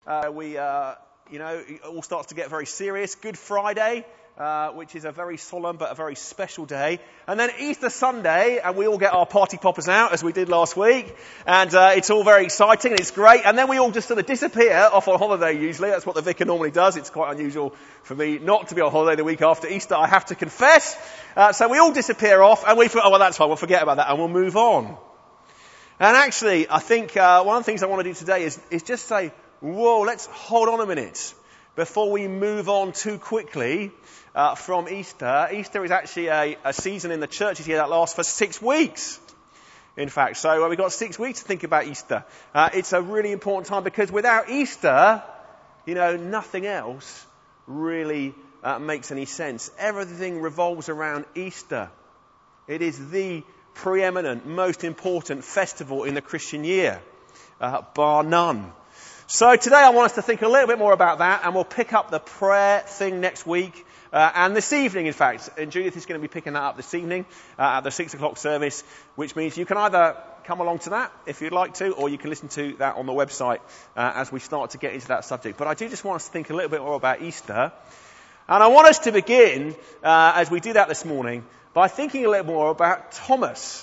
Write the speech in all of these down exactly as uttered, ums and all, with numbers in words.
uh, we, uh, you know, it all starts to get very serious. Good Friday, uh, which is a very solemn but a very special day. And then Easter Sunday, and we all get our party poppers out, as we did last week. And uh, it's all very exciting, and it's great. And then we all just sort of disappear off on holiday, usually. That's what the vicar normally does. It's quite unusual for me not to be on holiday the week after Easter, I have to confess. Uh, so we all disappear off, and we thought, oh, well, that's fine. We'll forget about that, and we'll move on. And actually, I think uh, one of the things I want to do today is, is just say, whoa, let's hold on a minute before we move on too quickly uh, from Easter. Easter is actually a, a season in the churches here that lasts for six weeks, in fact. So uh, we've got six weeks to think about Easter. Uh, it's a really important time because without Easter, you know, nothing else really uh, makes any sense. Everything revolves around Easter. It is the preeminent, most important festival in the Christian year, uh, bar none. So today I want us to think a little bit more about that, and we'll pick up the prayer thing next week, uh, and this evening, in fact. And Judith is going to be picking that up this evening uh, at the six o'clock service, which means you can either come along to that if you'd like to, or you can listen to that on the website uh, as we start to get into that subject. But I do just want us to think a little bit more about Easter. And I want us to begin, uh, as we do that this morning, by thinking a little more about Thomas.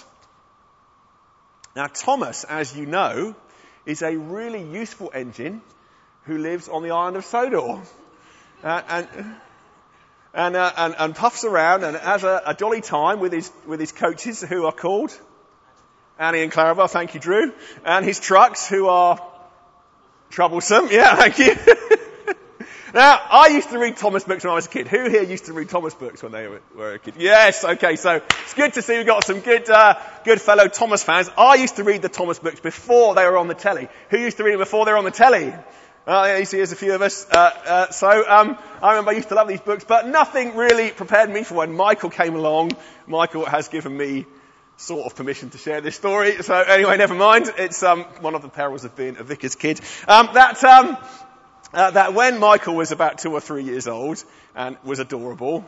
Now, Thomas, as you know, is a really useful engine who lives on the island of Sodor. Uh, and, and, uh, and, and puffs around and has a, a jolly time with his, with his coaches who are called Annie and Clarabelle, thank you, Drew, and his trucks who are troublesome. Yeah, thank you. Now, I used to read Thomas books when I was a kid. Who here used to read Thomas books when they were, were a kid? Yes, okay, so it's good to see we've got some good, uh, good fellow Thomas fans. I used to read the Thomas books before they were on the telly. Who used to read them before they were on the telly? Uh, yeah, you see there's a few of us. Uh, uh, so, um, I remember I used to love these books, but nothing really prepared me for when Michael came along. Michael has given me sort of permission to share this story. So anyway, never mind. It's, um, one of the perils of being a vicar's kid. Um, that, um, Uh, that when Michael was about two or three years old and was adorable,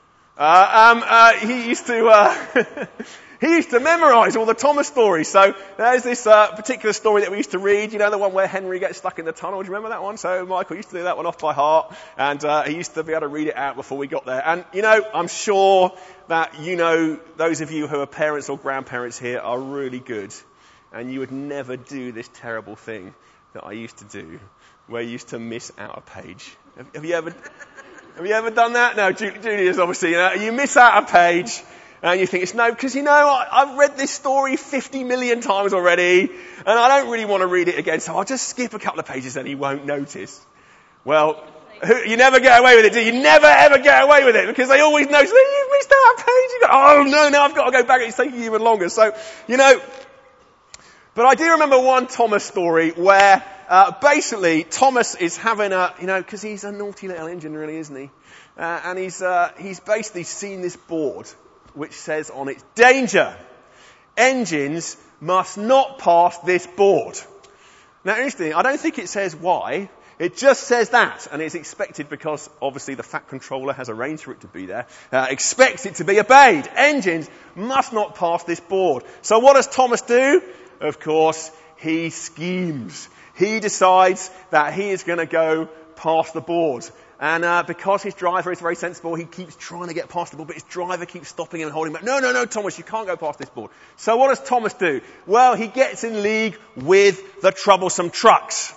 uh, um, uh, he used to uh, he used to memorise all the Thomas stories. So there's this uh, particular story that we used to read. You know, the one where Henry gets stuck in the tunnel. Do you remember that one? So Michael used to do that one off by heart, and uh, he used to be able to read it out before we got there. And you know, I'm sure that you know those of you who are parents or grandparents here are really good, and you would never do this terrible thing that I used to do, where you used to miss out a page. Have, have you ever, have you ever done that? No, Julie, Julie is obviously, you know, you miss out a page and you think it's no, because you know, I, I've read this story fifty million times already and I don't really want to read it again, so I'll just skip a couple of pages and he won't notice. Well, who, you never get away with it, do you? You never ever get away with it because they always notice, you've missed out a page. You go, oh no, now I've got to go back, it's taking even longer. So, you know, but I do remember one Thomas story where Uh, basically, Thomas is having a, you know, because he's a naughty little engine, really, isn't he? Uh, and he's uh, he's basically seen this board which says on it, danger! Engines must not pass this board. Now, interesting, I don't think it says why. It just says that, and it's expected because, obviously, the Fat Controller has arranged for it to be there. Uh, expects it to be obeyed. Engines must not pass this board. So what does Thomas do? Of course, he schemes. He decides that he is going to go past the board. And uh, because his driver is very sensible, he keeps trying to get past the board, but his driver keeps stopping him and holding him back. No, no, no, Thomas, you can't go past this board. So what does Thomas do? Well, he gets in league with the troublesome trucks.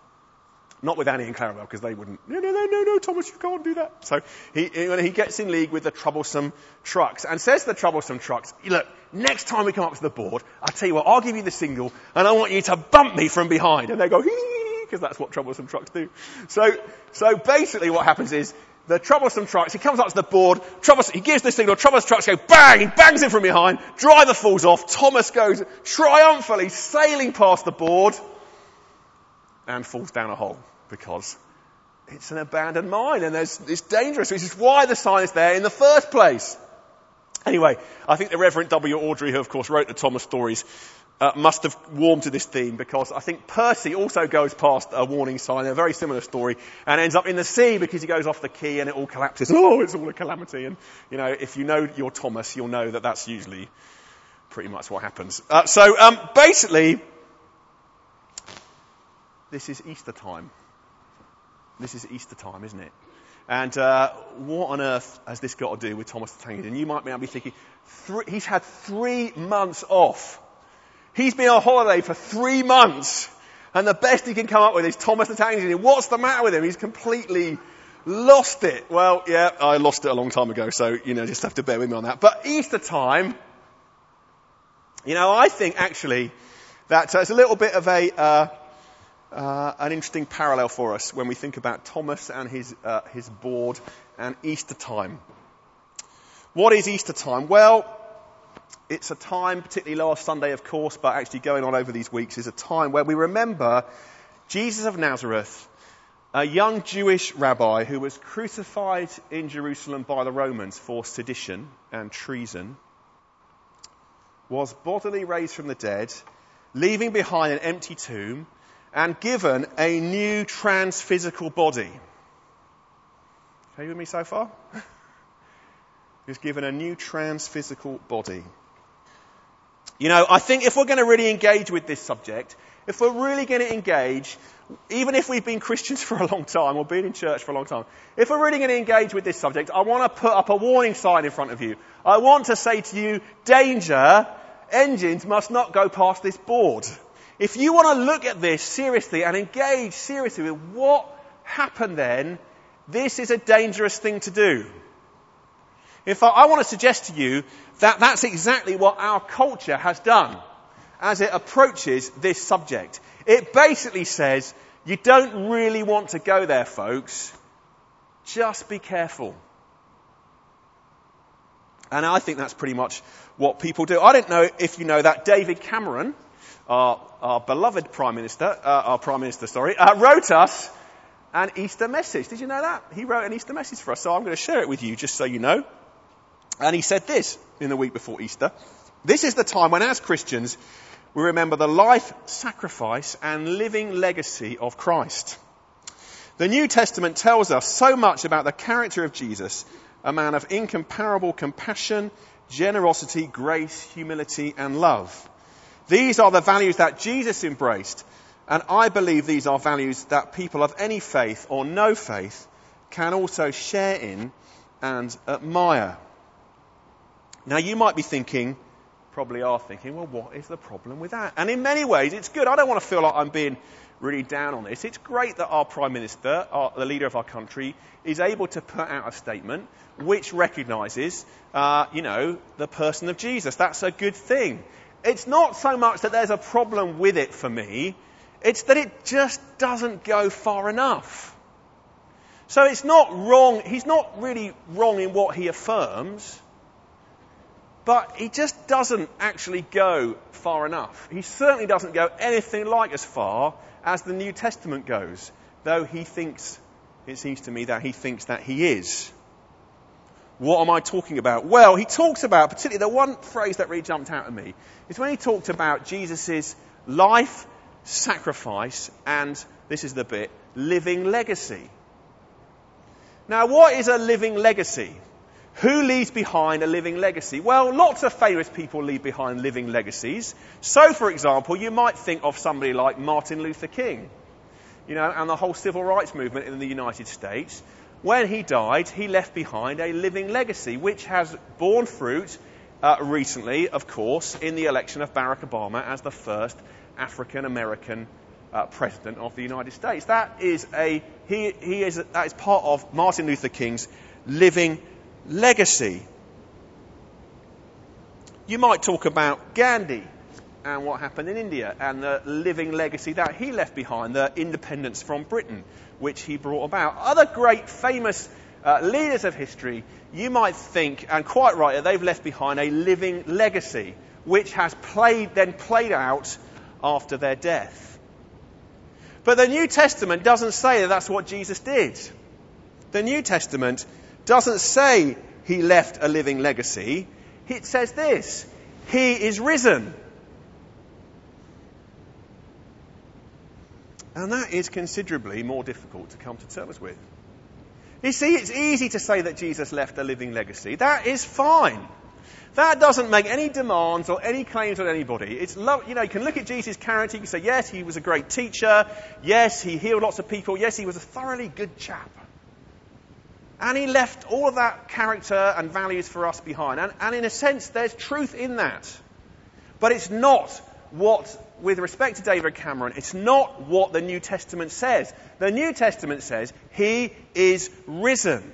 Not with Annie and Clarabelle, because they wouldn't. No, no, no, no, no, Thomas, you can't do that. So he, he gets in league with the troublesome trucks and says to the troublesome trucks, look, next time we come up to the board, I'll tell you what, I'll give you the signal and I want you to bump me from behind. And they go, hee, because that's what troublesome trucks do. So, so basically what happens is the troublesome trucks, he comes up to the board, troublesome, he gives the signal, troublesome trucks go bang, he bangs him from behind, driver falls off, Thomas goes triumphantly sailing past the board and falls down a hole. Because it's an abandoned mine and there's, it's dangerous, which is why the sign is there in the first place. Anyway, I think the Reverend W. Audrey, who of course wrote the Thomas stories, uh, must have warmed to this theme because I think Percy also goes past a warning sign, a very similar story, and ends up in the sea because he goes off the quay and it all collapses. Oh, it's all a calamity. And, you know, if you know your Thomas, you'll know that that's usually pretty much what happens. Uh, so, um, basically, this is Easter time. this is Easter time, isn't it? And uh, what on earth has this got to do with Thomas the Tank Engine? You might be thinking, three, he's had three months off. He's been on holiday for three months. And the best he can come up with is Thomas the Tank Engine. What's the matter with him? He's completely lost it. Well, yeah, I lost it a long time ago, so, you know, just have to bear with me on that. But Easter time, you know, I think actually that uh, it's a little bit of a... Uh, Uh, an interesting parallel for us when we think about Thomas and his uh, his board and Easter time. What is Easter time? Well, it's a time, particularly last Sunday, of course, but actually going on over these weeks, is a time where we remember Jesus of Nazareth, a young Jewish rabbi who was crucified in Jerusalem by the Romans for sedition and treason, was bodily raised from the dead, leaving behind an empty tomb, and given a new trans-physical body. Are you with me so far? He was given a new trans-physical body. You know, I think if we're going to really engage with this subject, if we're really going to engage, even if we've been Christians for a long time or been in church for a long time, if we're really going to engage with this subject, I want to put up a warning sign in front of you. I want to say to you, danger, engines must not go past this board. If you want to look at this seriously and engage seriously with what happened then, this is a dangerous thing to do. In fact, I want to suggest to you that that's exactly what our culture has done as it approaches this subject. It basically says, you don't really want to go there, folks. Just be careful. And I think that's pretty much what people do. I don't know if you know that David Cameron, Our, our beloved Prime Minister, uh, our Prime Minister, sorry, uh, wrote us an Easter message. Did you know that? He wrote an Easter message for us, so I'm going to share it with you just so you know. And he said this in the week before Easter. This is the time when, as Christians, we remember the life, sacrifice, and living legacy of Christ. The New Testament tells us so much about the character of Jesus, a man of incomparable compassion, generosity, grace, humility, and love. These are the values that Jesus embraced, and I believe these are values that people of any faith or no faith can also share in and admire. Now you might be thinking, probably are thinking, well, what is the problem with that? And in many ways it's good. I don't want to feel like I'm being really down on this. It's great that our Prime Minister, our, the leader of our country, is able to put out a statement which recognises, uh, you know, the person of Jesus. That's a good thing. It's not so much that there's a problem with it for me, it's that it just doesn't go far enough. So it's not wrong, he's not really wrong in what he affirms, but he just doesn't actually go far enough. He certainly doesn't go anything like as far as the New Testament goes, though he thinks, it seems to me, that he thinks that he is. What am I talking about? Well, he talks about, particularly the one phrase that really jumped out at me, is when he talked about Jesus' life, sacrifice, and, this is the bit, living legacy. Now, what is a living legacy? Who leaves behind a living legacy? Well, lots of famous people leave behind living legacies. So, for example, you might think of somebody like Martin Luther King, you know, and the whole civil rights movement in the United States. When he died, he left behind a living legacy, which has borne fruit uh, recently, of course, in the election of Barack Obama as the first African-American uh, president of the United States. That is a he, he is that is part of Martin Luther King's living legacy. You might talk about Gandhi and what happened in India and the living legacy that he left behind, the independence from Britain, which he brought about. Other great famous uh, leaders of history, you might think, and quite right, that they've left behind a living legacy, which has played then played out after their death. But the New Testament doesn't say that that's what Jesus did. The New Testament doesn't say he left a living legacy. It says this: he is risen. And that is considerably more difficult to come to terms with. You see, it's easy to say that Jesus left a living legacy. That is fine. That doesn't make any demands or any claims on anybody. It's love, you know, you can look at Jesus' character, you can say, yes, he was a great teacher. Yes, he healed lots of people. Yes, he was a thoroughly good chap. And he left all of that character and values for us behind. And, and in a sense, there's truth in that. But it's not what, with respect to David Cameron, it's not what the New Testament says. The New Testament says he is risen.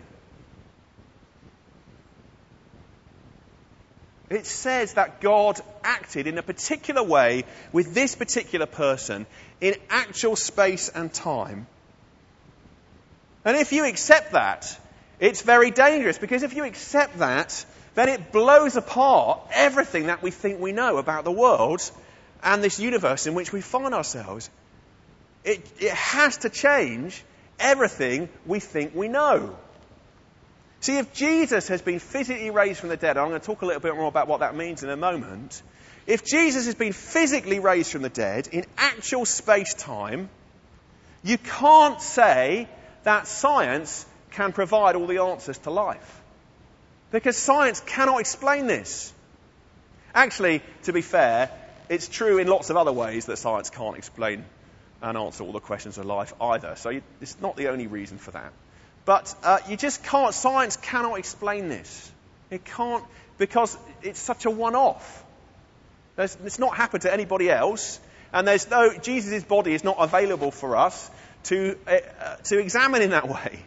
It says that God acted in a particular way with this particular person in actual space and time. And if you accept that, it's very dangerous, because if you accept that, then it blows apart everything that we think we know about the world and this universe in which we find ourselves. It, it has to change everything we think we know. See, if Jesus has been physically raised from the dead, and I'm going to talk a little bit more about what that means in a moment. If Jesus has been physically raised from the dead in actual space-time, you can't say that science can provide all the answers to life. Because science cannot explain this. Actually, to be fair, it's true in lots of other ways that science can't explain and answer all the questions of life either. So you, it's not the only reason for that. But uh, you just can't, science cannot explain this. It can't, because it's such a one-off. There's, it's not happened to anybody else, and there's no, Jesus' body is not available for us to, uh, to examine in that way.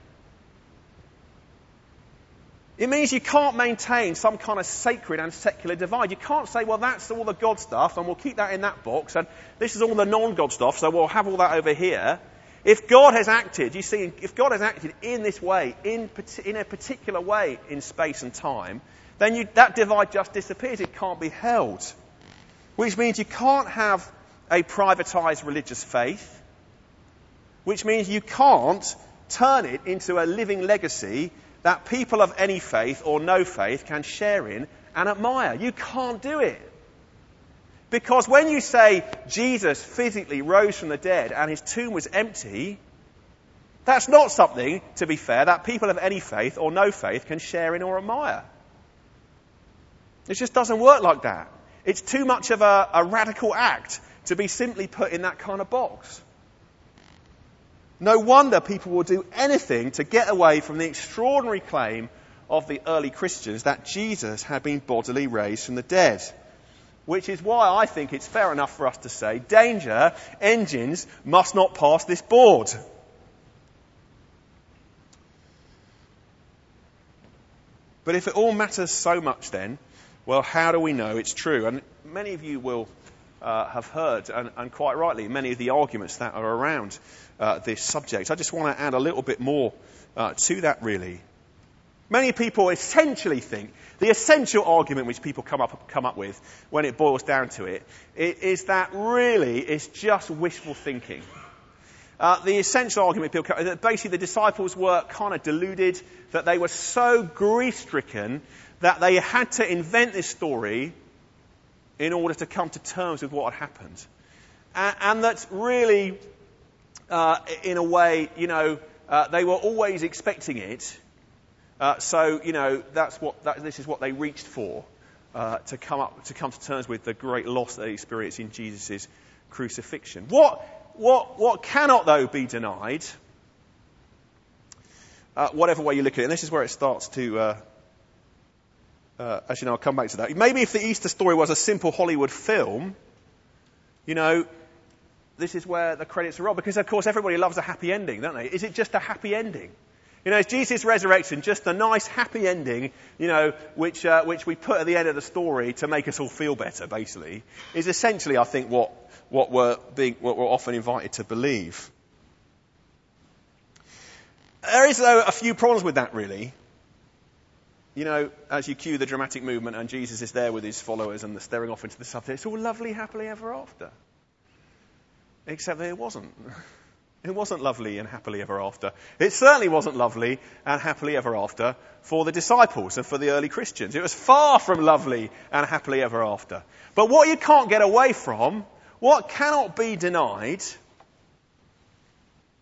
It means you can't maintain some kind of sacred and secular divide. You can't say, well, that's all the God stuff, and we'll keep that in that box, and this is all the non-God stuff, so we'll have all that over here. If God has acted, you see, if God has acted in this way, in, in a particular way in space and time, then you, that divide just disappears. It can't be held. Which means you can't have a privatized religious faith, which means you can't turn it into a living legacy that people of any faith or no faith can share in and admire. You can't do it. Because when you say Jesus physically rose from the dead and his tomb was empty, that's not something, to be fair, that people of any faith or no faith can share in or admire. It just doesn't work like that. It's too much of a, a radical act to be simply put in that kind of box. No wonder people will do anything to get away from the extraordinary claim of the early Christians that Jesus had been bodily raised from the dead. Which is why I think it's fair enough for us to say, danger, engines must not pass this board. But if it all matters so much then, well, how do we know it's true? And many of you will uh, have heard, and, and quite rightly, many of the arguments that are around uh, this subject. I just want to add a little bit more uh, to that, really. Many people essentially think, the essential argument which people come up come up with when it boils down to it, is that really it's just wishful thinking. Uh, the essential argument people come, that basically the disciples were kind of deluded, that they were so grief-stricken that they had to invent this story in order to come to terms with what had happened. And, and that really, uh, in a way, you know, uh, they were always expecting it. Uh, so, you know, that's what that, this is what they reached for, uh, to come up to come to terms with the great loss they experienced in Jesus' crucifixion. What what what cannot though be denied, uh, whatever way you look at it, and this is where it starts to. Uh, uh, actually, no, I'll come back to that. Maybe if the Easter story was a simple Hollywood film, you know, this is where the credits are rolled, because of course everybody loves a happy ending, don't they? Is it just a happy ending? You know, is Jesus' resurrection just a nice, happy ending, you know, which uh, which we put at the end of the story to make us all feel better, basically, is essentially, I think, what what we're being, what we're often invited to believe. There is, though, a few problems with that, really. You know, as you cue the dramatic movement and Jesus is there with his followers and they're staring off into the sunset, it's all lovely, happily ever after. Except that it wasn't. It wasn't lovely and happily ever after. It certainly wasn't lovely and happily ever after for the disciples and for the early Christians. It was far from lovely and happily ever after. But what you can't get away from, what cannot be denied,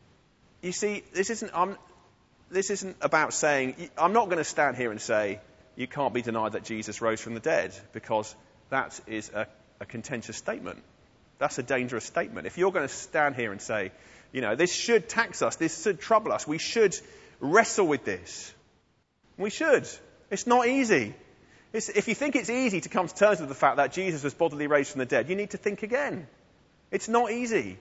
you see, this isn't, I'm, this isn't about saying, I'm not going to stand here and say, you can't be denied that Jesus rose from the dead, because that is a, a contentious statement. That's a dangerous statement. If you're going to stand here and say, you know, this should tax us, this should trouble us, we should wrestle with this. We should. It's not easy. It's, if you think it's easy to come to terms with the fact that Jesus was bodily raised from the dead, you need to think again. It's not easy.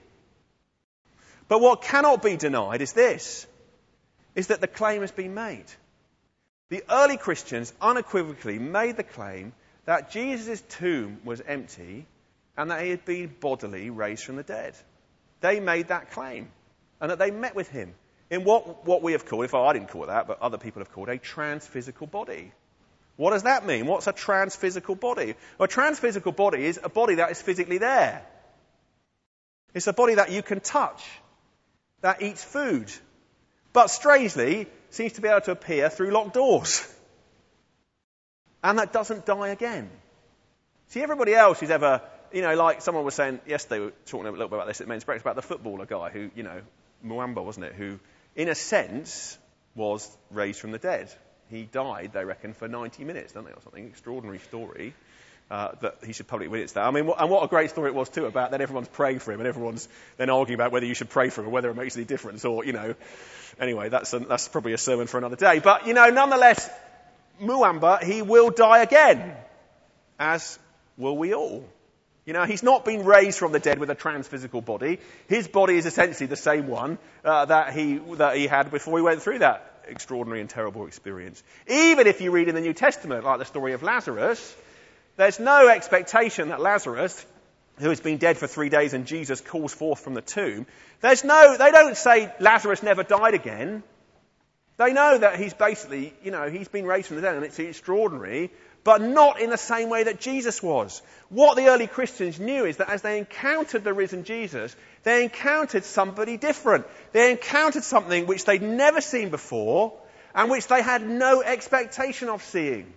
But what cannot be denied is this, is that the claim has been made. The early Christians unequivocally made the claim that Jesus' tomb was empty and that he had been bodily raised from the dead. They made that claim, and that they met with him in what, what we have called, if I didn't call it that, but other people have called a transphysical body. What does that mean? What's a transphysical body? Well, a transphysical body is a body that is physically there. It's a body that you can touch, that eats food, but strangely seems to be able to appear through locked doors. And that doesn't die again. See, everybody else who's ever, you know, like someone was saying yesterday, we were talking a little bit about this at men's breakfast, about the footballer guy who, you know, Muamba, wasn't it, who, in a sense, was raised from the dead. He died, they reckon, for ninety minutes, don't they, or something. Extraordinary story. Uh, that he should publicly witness that. I mean, and what a great story it was too, about that everyone's praying for him and everyone's then arguing about whether you should pray for him or whether it makes any difference, or, you know. Anyway, that's a, that's probably a sermon for another day. But, you know, nonetheless, Muamba, he will die again, as will we all. You know, he's not been raised from the dead with a transphysical body. His body is essentially the same one uh, that he that he had before he went through that extraordinary and terrible experience. Even if you read in the New Testament, like the story of Lazarus, there's no expectation that Lazarus, who has been dead for three days and Jesus calls forth from the tomb, there's no, they don't say Lazarus never died again. They know that he's basically, you know, he's been raised from the dead and it's extraordinary, but not in the same way that Jesus was. What the early Christians knew is that as they encountered the risen Jesus, they encountered somebody different. They encountered something which they'd never seen before and which they had no expectation of seeing.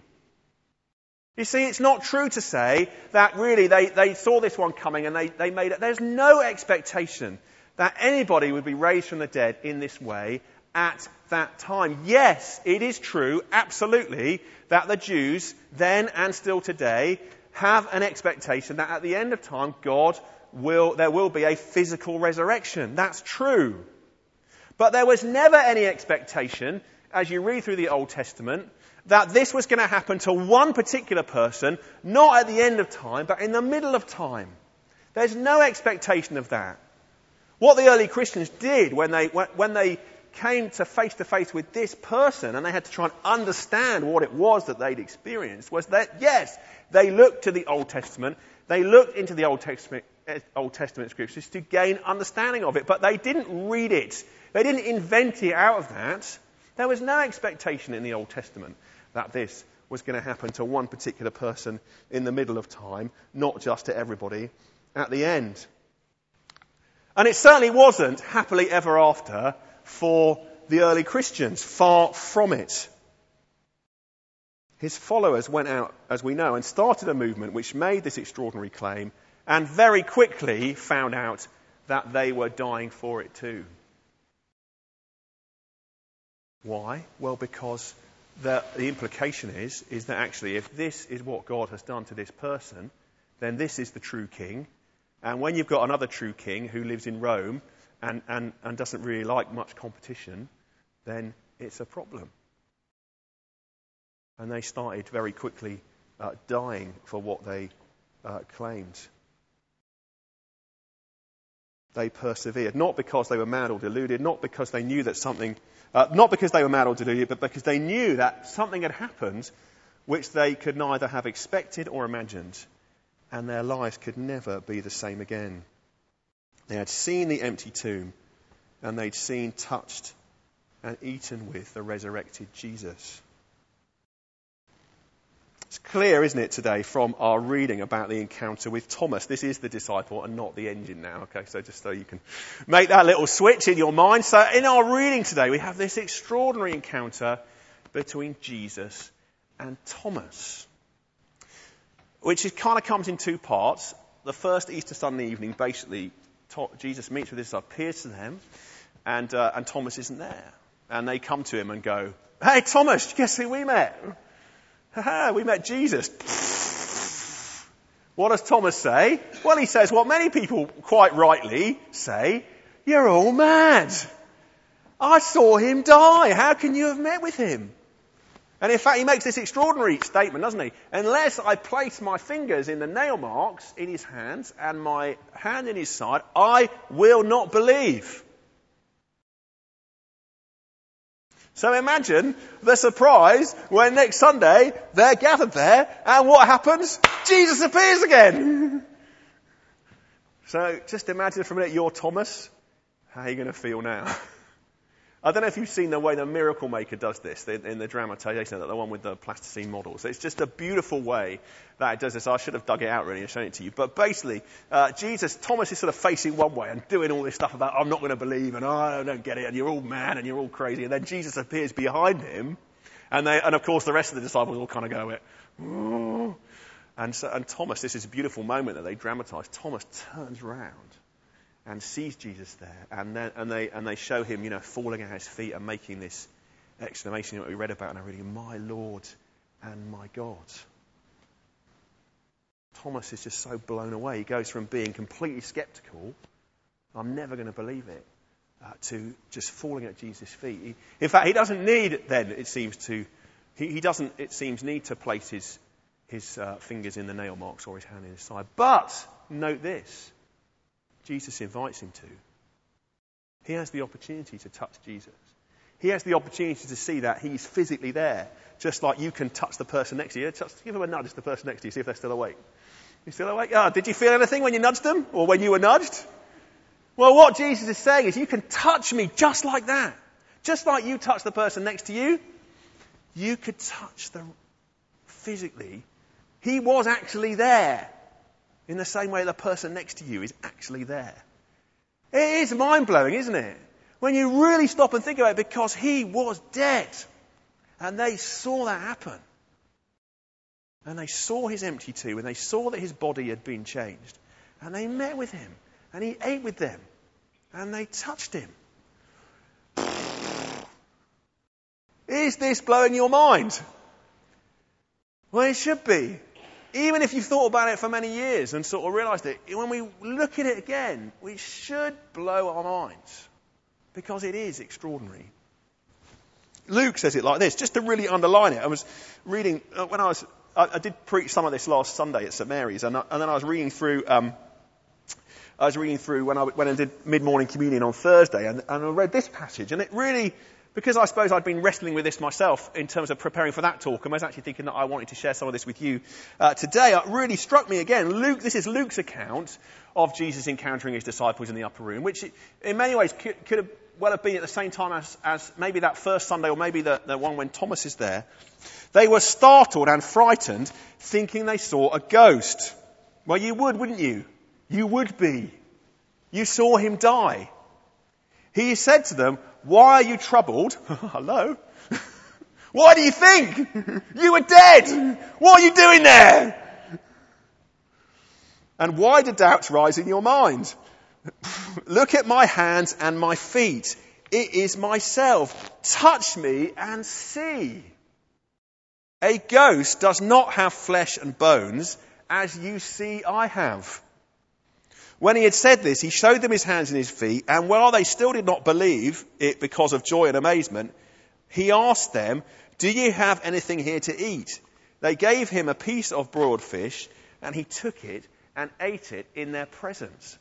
You see, it's not true to say that really they, they saw this one coming and they, they made it. There's no expectation that anybody would be raised from the dead in this way at that time. Yes, it is true, absolutely, that the Jews then and still today have an expectation that at the end of time God will, there will be a physical resurrection. That's true. But there was never any expectation, as you read through the Old Testament, that this was going to happen to one particular person, not at the end of time, but in the middle of time. There's no expectation of that. What the early Christians did when they, when they came to face to face with this person and they had to try and understand what it was that they'd experienced was that, yes, they looked to the Old Testament, they looked into the Old Testament, Old Testament scriptures to gain understanding of it, but they didn't read it. They didn't invent it out of that. There was no expectation in the Old Testament that this was going to happen to one particular person in the middle of time, not just to everybody at the end. And it certainly wasn't happily ever after for the early Christians. Far from it. His followers went out, as we know, and started a movement which made this extraordinary claim and very quickly found out that they were dying for it too. Why? Well, because the, the implication is, is that actually if this is what God has done to this person, then this is the true king. And when you've got another true king who lives in Rome and, and, and doesn't really like much competition, then it's a problem. And they started very quickly uh, dying for what they uh, claimed. They persevered, not because they were mad or deluded, not because they knew that something, uh, not because they were mad or deluded, but because they knew that something had happened which they could neither have expected or imagined, and their lives could never be the same again. They had seen the empty tomb, and they'd seen, touched, and eaten with the resurrected Jesus. It's clear, isn't it, today from our reading about the encounter with Thomas. This is the disciple and not the engine now, okay? So just so you can make that little switch in your mind. So in our reading today, we have this extraordinary encounter between Jesus and Thomas, which is, kind of comes in two parts. The first Easter Sunday evening, basically, Jesus meets with his, appears to them, and, uh, and Thomas isn't there. And they come to him and go, "Hey, Thomas, guess who we met?" Ha, we met Jesus. What does Thomas say? Well, he says what many people quite rightly say, you're all mad. I saw him die. How can you have met with him? And in fact, he makes this extraordinary statement, doesn't he? Unless I place my fingers in the nail marks in his hands and my hand in his side, I will not believe. So imagine the surprise when next Sunday they're gathered there and what happens? Jesus appears again. So just imagine for a minute you're Thomas. How are you going to feel now? I don't know if you've seen the way the Miracle Maker does this in the dramatisation, the one with the plasticine models. It's just a beautiful way that it does this. I should have dug it out really and shown it to you. But basically, uh, Jesus, Thomas is sort of facing one way and doing all this stuff about, I'm not going to believe, and oh, I don't get it, and you're all mad, and you're all crazy. And then Jesus appears behind him, and they, and of course the rest of the disciples all kind of go, oh. and, so, and Thomas, this is a beautiful moment that they dramatise. Thomas turns round and sees Jesus there, and then, and they and they show him, you know, falling at his feet and making this exclamation that we read about in our reading, my Lord and my God. Thomas is just so blown away. He goes from being completely sceptical, I'm never going to believe it, uh, to just falling at Jesus' feet. He, in fact, he doesn't need then, it seems to, he, he doesn't, it seems, need to place his his uh, fingers in the nail marks or his hand in his side. But note this. Jesus invites him to. He has the opportunity to touch Jesus. He has the opportunity to see that he's physically there, just like you can touch the person next to you. Touch, give them a nudge to the person next to you, see if they're still awake. You still awake? Oh, did you feel anything when you nudged them, or when you were nudged? Well, what Jesus is saying is, you can touch me just like that, just like you touch the person next to you. You could touch them physically. He was actually there. In the same way the person next to you is actually there. It is mind-blowing, isn't it? When you really stop and think about it, because he was dead. And they saw that happen. And they saw his empty tomb, and they saw that his body had been changed. And they met with him, and he ate with them, and they touched him. Is this blowing your mind? Well, it should be. Even if you've thought about it for many years and sort of realised it, when we look at it again, we should blow our minds. Because it is extraordinary. Luke says it like this, just to really underline it. I was reading, uh, when I was, I, I did preach some of this last Sunday at St Mary's, and, I, and then I was reading through, um, I was reading through when I, when I did mid-morning communion on Thursday, and, and I read this passage, and it really, because I suppose I'd been wrestling with this myself in terms of preparing for that talk, and I was actually thinking that I wanted to share some of this with you uh, today. It really struck me again. Luke, this is Luke's account of Jesus encountering his disciples in the upper room, which in many ways could, could have well have been at the same time as, as maybe that first Sunday, or maybe the, the one when Thomas is there. They were startled and frightened, thinking they saw a ghost. Well, you would, wouldn't you? You would be. You saw him die. He said to them, why are you troubled? Hello? Why do you think? You were dead. What are you doing there? And why do doubts rise in your mind? Look at my hands and my feet. It is myself. Touch me and see. A ghost does not have flesh and bones, as you see I have. When he had said this, he showed them his hands and his feet, and while they still did not believe it because of joy and amazement, he asked them, do you have anything here to eat? They gave him a piece of broiled fish, and he took it and ate it in their presence.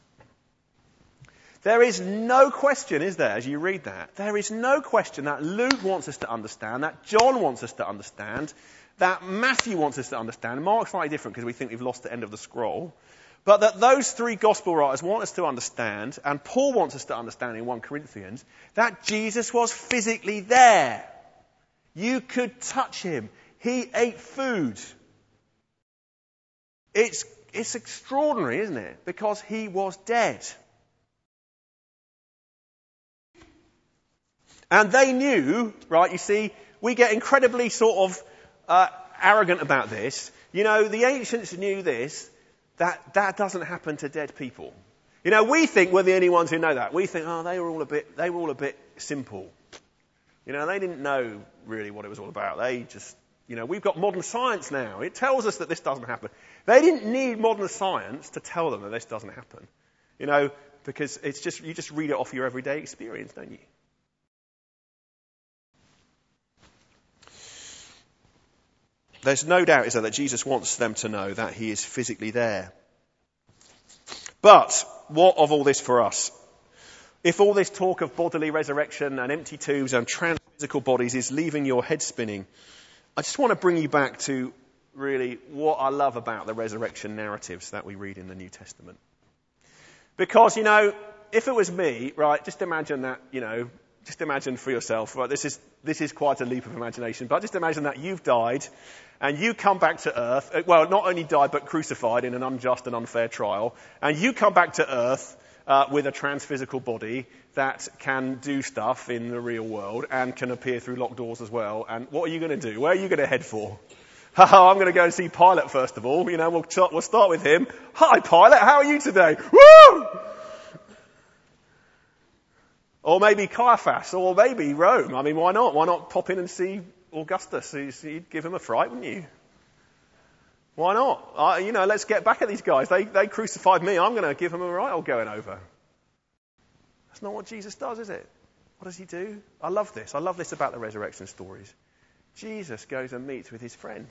There is no question, is there, as you read that? There is no question that Luke wants us to understand, that John wants us to understand, that Matthew wants us to understand. Mark's slightly different because we think we've lost the end of the scroll. But that those three gospel writers want us to understand, and Paul wants us to understand in First Corinthians, that Jesus was physically there. You could touch him. He ate food. It's, it's extraordinary, isn't it? Because he was dead. And they knew, right, you see, we get incredibly sort of uh, arrogant about this. You know, the ancients knew this, that that doesn't happen to dead people. You know, we think we're the only ones who know that. We think, oh, they were all a bit, they were all a bit simple. You know, they didn't know really what it was all about. They just You know, we've got modern science now. It tells us that this doesn't happen. They didn't need modern science to tell them that this doesn't happen. You know, because it's just, you just read it off your everyday experience, don't you? There's no doubt, is there, that Jesus wants them to know that he is physically there. But what of all this for us? If all this talk of bodily resurrection and empty tombs and transphysical bodies is leaving your head spinning, I just want to bring you back to really what I love about the resurrection narratives that we read in the New Testament. Because, you know, if it was me, right, just imagine that, you know, just imagine for yourself, right, this is, this is quite a leap of imagination, but just imagine that you've died and you come back to earth, well, not only died, but crucified in an unjust and unfair trial, and you come back to earth uh, with a transphysical body that can do stuff in the real world and can appear through locked doors as well. And what are you going to do? Where are you going to head for? I'm going to go and see Pilate first of all. You know, we'll, t- we'll start with him. Hi, Pilate. How are you today? Woo! Or maybe Caiaphas, or maybe Rome. I mean, why not? Why not pop in and see Augustus? You'd give him a fright, wouldn't you? Why not? Uh, you know, let's get back at these guys. They, they crucified me. I'm going to give them a right old going over. That's not what Jesus does, is it? What does he do? I love this. I love this about the resurrection stories. Jesus goes and meets with his friends.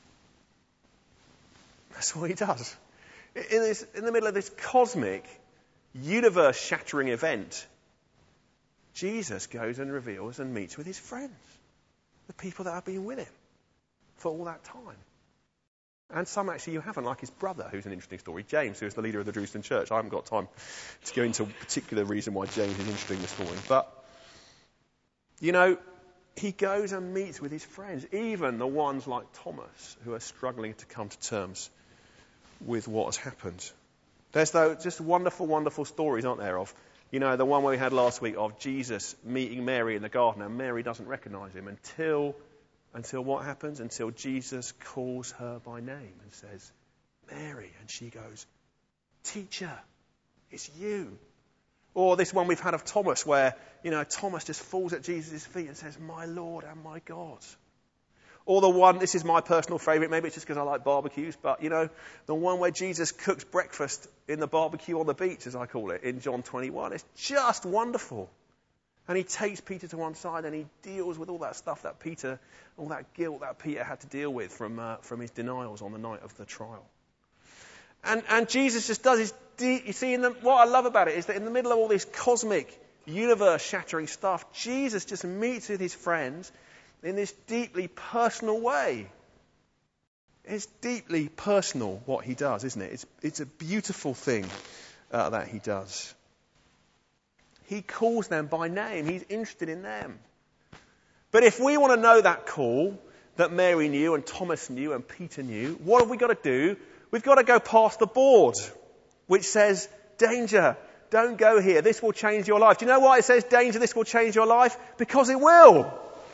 That's what he does. In, this, in the middle of this cosmic, universe-shattering event, Jesus goes and reveals and meets with his friends, the people that have been with him for all that time. And some actually you haven't, like his brother, who's an interesting story, James, who is the leader of the Jerusalem church. I haven't got time to go into a particular reason why James is interesting this morning. But, you know, he goes and meets with his friends, even the ones like Thomas, who are struggling to come to terms with what has happened. There's though just wonderful, wonderful stories, aren't there, of, you know, the one we had last week of Jesus meeting Mary in the garden, and Mary doesn't recognize him until, until what happens? Until Jesus calls her by name and says, Mary, and she goes, Teacher, it's you. Or this one we've had of Thomas where, you know, Thomas just falls at Jesus' feet and says, my Lord and my God. Or the one, this is my personal favourite, maybe it's just because I like barbecues, but, you know, the one where Jesus cooks breakfast in the barbecue on the beach, as I call it, in John twenty-one. It's just wonderful. And he takes Peter to one side and he deals with all that stuff that Peter, all that guilt that Peter had to deal with from uh, from his denials on the night of the trial. And and Jesus just does his deep, you see, in the, what I love about it is that in the middle of all this cosmic, universe-shattering stuff, Jesus just meets with his friends in this deeply personal way. It's deeply personal what he does, isn't it? It's, it's a beautiful thing uh, that he does. He calls them by name. He's interested in them. But if we want to know that call that Mary knew and Thomas knew and Peter knew, what have we got to do? We've got to go past the board, which says, danger, don't go here. This will change your life. Do you know why it says, danger, this will change your life? Because it will.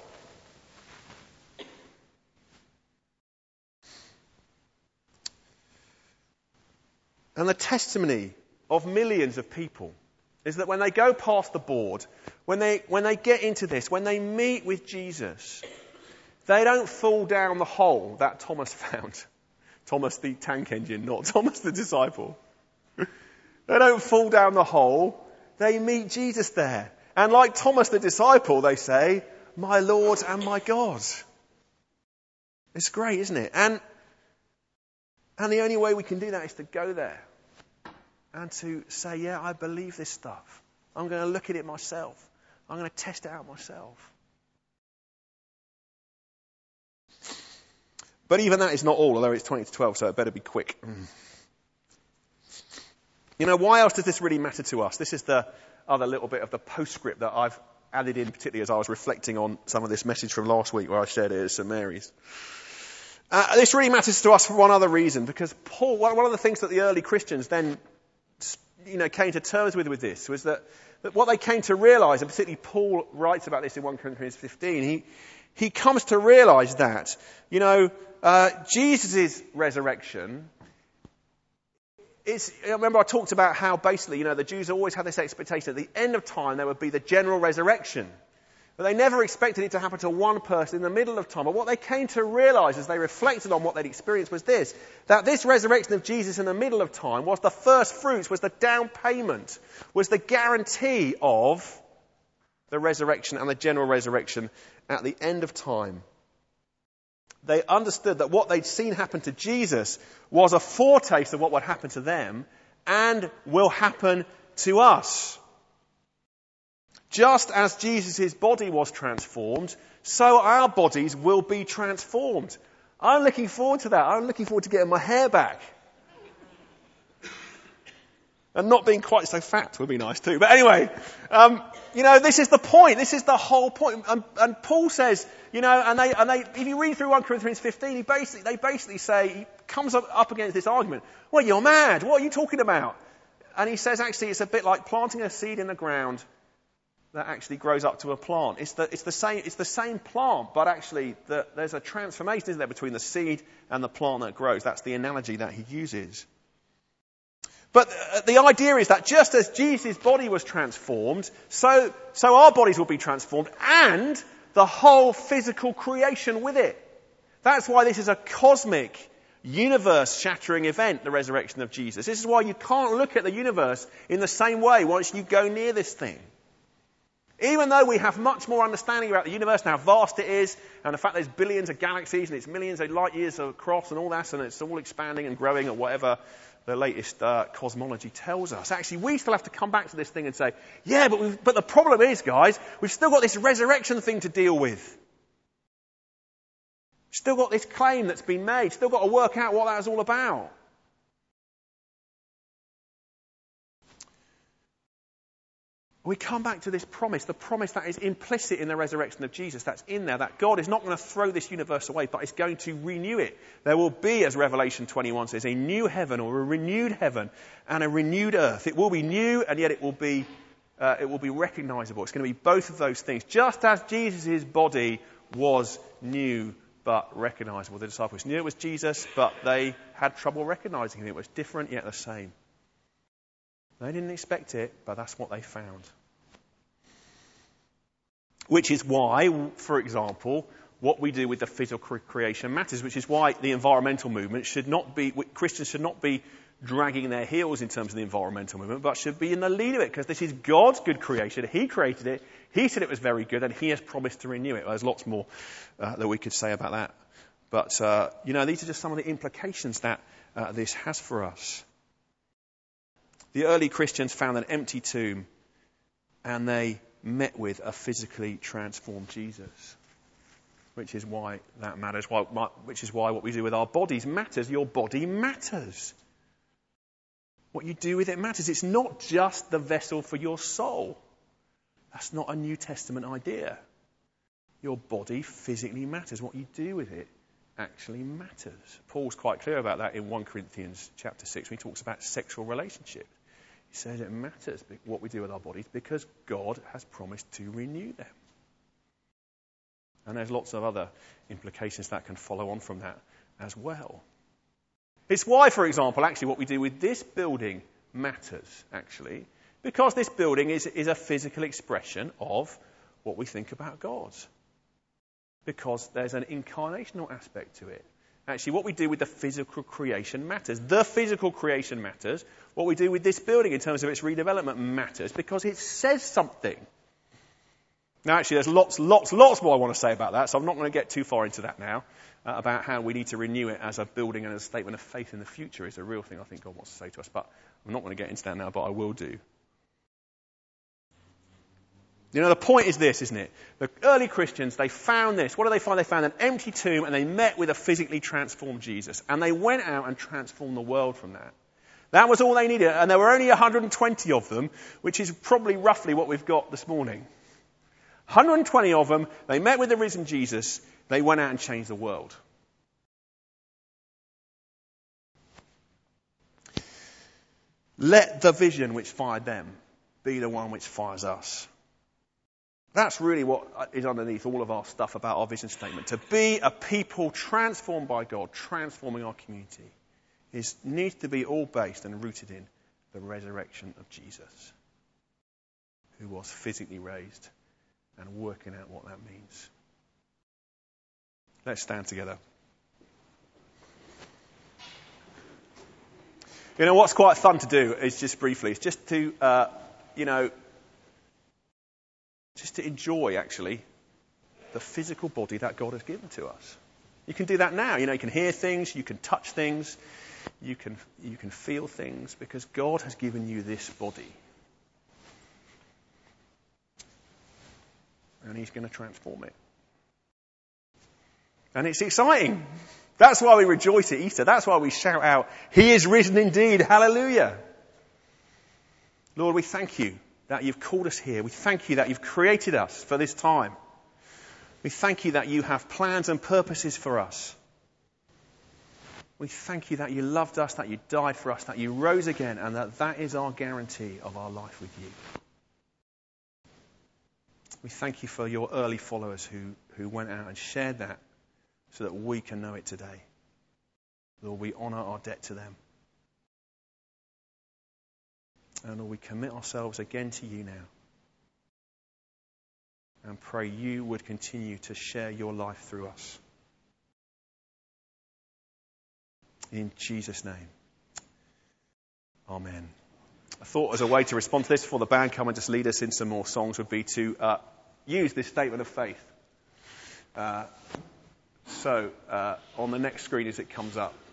And the testimony of millions of people is that when they go past the board, when they, when they get into this, when they meet with Jesus, they don't fall down the hole that Thomas found. Thomas the tank engine, not Thomas the disciple. They don't fall down the hole. They meet Jesus there. And like Thomas the disciple, they say, my Lord and my God. It's great, isn't it? And And the only way we can do that is to go there and to say, yeah, I believe this stuff. I'm going to look at it myself. I'm going to test it out myself. But even that is not all, although it's twenty to twelve, so it better be quick. You know, why else does this really matter to us? This is the other little bit of the postscript that I've added in, particularly as I was reflecting on some of this message from last week where I shared it at Saint Mary's. Uh, this really matters to us for one other reason, because Paul, one of the things that the early Christians then, you know, came to terms with with this was that, that what they came to realise, and particularly Paul writes about this in First Corinthians fifteen, he, he comes to realise that, you know, uh, Jesus' resurrection, it's, I remember I talked about how basically, you know, the Jews always had this expectation at the end of time there would be the general resurrection. But they never expected it to happen to one person in the middle of time. But what they came to realize as they reflected on what they'd experienced was this, that this resurrection of Jesus in the middle of time was the first fruits, was the down payment, was the guarantee of the resurrection and the general resurrection at the end of time. They understood that what they'd seen happen to Jesus was a foretaste of what would happen to them and will happen to us. Just as Jesus' body was transformed, so our bodies will be transformed. I'm looking forward to that. I'm looking forward to getting my hair back. And not being quite so fat would be nice too. But anyway, um, you know, this is the point. This is the whole point. And, and Paul says, you know, and they, and they, if you read through First Corinthians fifteen, he basically, they basically say, he comes up, up against this argument. Well, you're mad. What are you talking about? And he says, actually, it's a bit like planting a seed in the ground that actually grows up to a plant. It's the, it's the same, it's the same plant, but actually the, there's a transformation, isn't there, between the seed and the plant that grows. That's the analogy that he uses. But the idea is that just as Jesus' body was transformed, so, so our bodies will be transformed, and the whole physical creation with it. That's why this is a cosmic, universe-shattering event, the resurrection of Jesus. This is why you can't look at the universe in the same way once you go near this thing. Even though we have much more understanding about the universe and how vast it is, and the fact there's billions of galaxies and it's millions of light years across and all that, and it's all expanding and growing or whatever the latest uh, cosmology tells us. Actually, we still have to come back to this thing and say, yeah, but we've, but the problem is, guys, we've still got this resurrection thing to deal with. Still got this claim that's been made. Still got to work out what that's all about. We come back to this promise, the promise that is implicit in the resurrection of Jesus, that's in there, that God is not going to throw this universe away, but is going to renew it. There will be, as Revelation twenty-one says, a new heaven or a renewed heaven and a renewed earth. It will be new, and yet it will be, uh, it will be recognizable. It's going to be both of those things, just as Jesus' body was new but recognizable. The disciples knew it was Jesus, but they had trouble recognizing him. It was different, yet the same. They didn't expect it, but that's what they found. Which is why, for example, what we do with the physical creation matters, which is why the environmental movement should not be, Christians should not be dragging their heels in terms of the environmental movement, but should be in the lead of it, because this is God's good creation. He created it, He said it was very good, and He has promised to renew it. Well, there's lots more uh, that we could say about that. But, uh, you know, these are just some of the implications that uh, this has for us. The early Christians found an empty tomb, and they met with a physically transformed Jesus, which is why that matters, why, which is why what we do with our bodies matters. Your body matters. What you do with it matters. It's not just the vessel for your soul. That's not a New Testament idea. Your body physically matters. What you do with it actually matters. Paul's quite clear about that in First Corinthians chapter six when he talks about sexual relationships. He says it matters what we do with our bodies because God has promised to renew them. And there's lots of other implications that can follow on from that as well. It's why, for example, actually what we do with this building matters, actually, because this building is, is a physical expression of what we think about God. Because there's an incarnational aspect to it. Actually, what we do with the physical creation matters. The physical creation matters. What we do with this building in terms of its redevelopment matters because it says something. Now, actually, there's lots, lots, lots more I want to say about that, so I'm not going to get too far into that now, uh, about how we need to renew it as a building and a statement of faith in the future is a real thing I think God wants to say to us. But I'm not going to get into that now, but I will do. You know, the point is this, isn't it? The early Christians, they found this. What did they find? They found an empty tomb and they met with a physically transformed Jesus. And they went out and transformed the world from that. That was all they needed. And there were only one hundred twenty of them, which is probably roughly what we've got this morning. one hundred twenty of them, they met with the risen Jesus. They went out and changed the world. Let the vision which fired them be the one which fires us. That's really what is underneath all of our stuff about our vision statement. To be a people transformed by God, transforming our community, is needs to be all based and rooted in the resurrection of Jesus, who was physically raised and working out what that means. Let's stand together. You know, what's quite fun to do is just briefly, is just to, uh, you know, just to enjoy, actually, the physical body that God has given to us. You can do that now. You know, you can hear things, you can touch things, you can you can feel things, because God has given you this body. And he's going to transform it. And it's exciting. That's why we rejoice at Easter. That's why we shout out, he is risen indeed. Hallelujah. Lord, we thank you that you've called us here. We thank you that you've created us for this time. We thank you that you have plans and purposes for us. We thank you that you loved us, that you died for us, that you rose again, and that that is our guarantee of our life with you. We thank you for your early followers who, who went out and shared that so that we can know it today. Lord, we honour our debt to them. And Lord, we commit ourselves again to you now. And pray you would continue to share your life through us. In Jesus' name. Amen. I thought as a way to respond to this before the band come and just lead us in some more songs would be to uh, use this statement of faith. Uh, so, uh, on the next screen as it comes up,